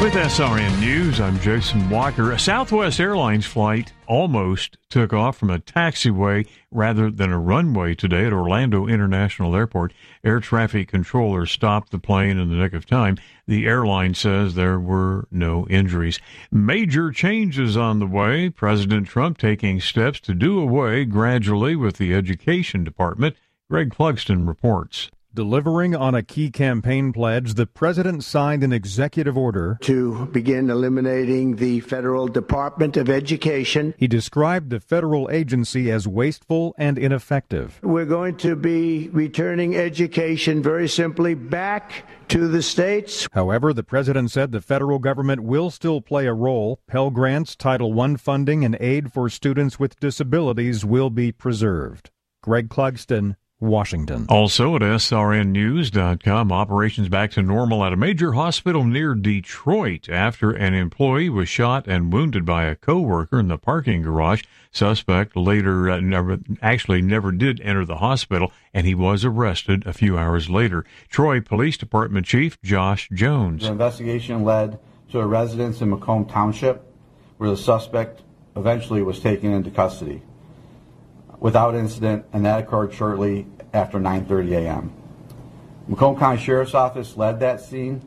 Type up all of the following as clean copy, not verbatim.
With SRN News, I'm Jason Walker. A Southwest Airlines flight almost took off from a taxiway rather than a runway today at Orlando International Airport. Air traffic controllers stopped the plane in the nick of time. The airline says there were no injuries. Major changes on the way. President Trump taking steps to do away gradually with the Education Department. Greg Clugston reports. Delivering on a key campaign pledge, the president signed an executive order to begin eliminating the Federal Department of Education. He described the federal agency as wasteful and ineffective. We're going to be returning education very simply back to the states. However, the president said the federal government will still play a role. Pell Grants, Title I funding, and aid for students with disabilities will be preserved. Greg Clugston, Washington. Also at srnnews.com, operations back to normal at a major hospital near Detroit after an employee was shot and wounded by a co-worker in the parking garage. Suspect later never did enter the hospital, and he was arrested a few hours later. Troy Police Department Chief Josh Jones. The investigation led to a residence in Macomb Township where the suspect eventually was taken into custody without incident, and that occurred shortly after 9:30 a.m. Macomb County Sheriff's Office led that scene,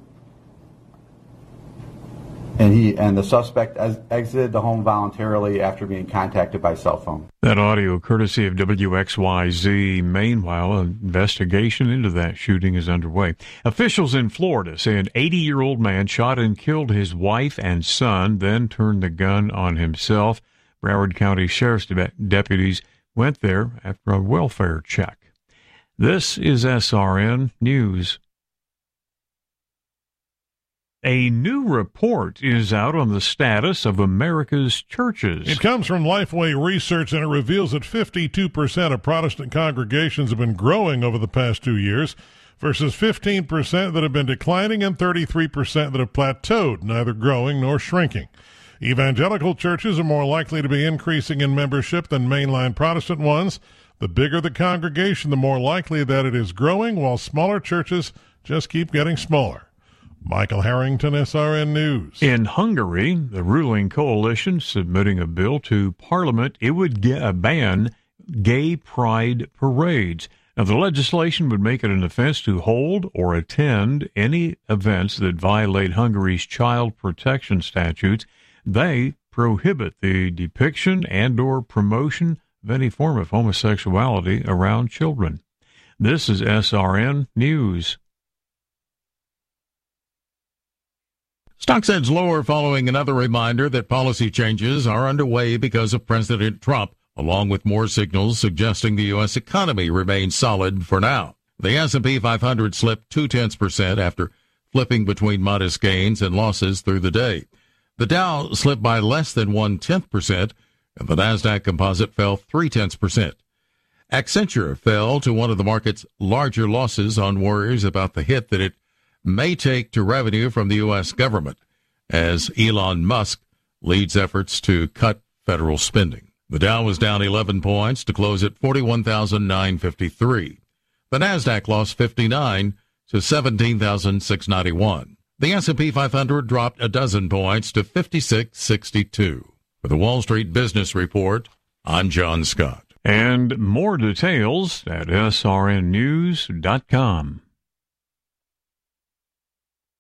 and the suspect exited the home voluntarily after being contacted by cell phone. That audio courtesy of WXYZ. Meanwhile, an investigation into that shooting is underway. Officials in Florida say an 80-year-old man shot and killed his wife and son, then turned the gun on himself. Broward County Sheriff's deputies went there after a welfare check. This is SRN News. A new report is out on the status of America's churches. It comes from Lifeway Research, and it reveals that 52% of Protestant congregations have been growing over the past 2 years, versus 15% that have been declining and 33% that have plateaued, neither growing nor shrinking. Evangelical churches are more likely to be increasing in membership than mainline Protestant ones. The bigger the congregation, the more likely that it is growing, while smaller churches just keep getting smaller. Michael Harrington, SRN News. In Hungary, the ruling coalition submitting a bill to Parliament. It would ban gay pride parades. Now, the legislation would make it an offense to hold or attend any events that violate Hungary's child protection statutes. They prohibit the depiction and or promotion of any form of homosexuality around children. This is SRN News. Stocks edge lower following another reminder that policy changes are underway because of President Trump, along with more signals suggesting the U.S. economy remains solid for now. The S&P 500 slipped 0.2% after flipping between modest gains and losses through the day. The Dow slipped by less than 0.1%, and the Nasdaq Composite fell 0.3%. Accenture fell to one of the market's larger losses on worries about the hit that it may take to revenue from the U.S. government as Elon Musk leads efforts to cut federal spending. The Dow was down 11 points to close at 41,953. The Nasdaq lost 59 to 17,691. The S&P 500 dropped a dozen points to 5662. For the Wall Street Business Report, I'm John Scott. And more details at srnnews.com.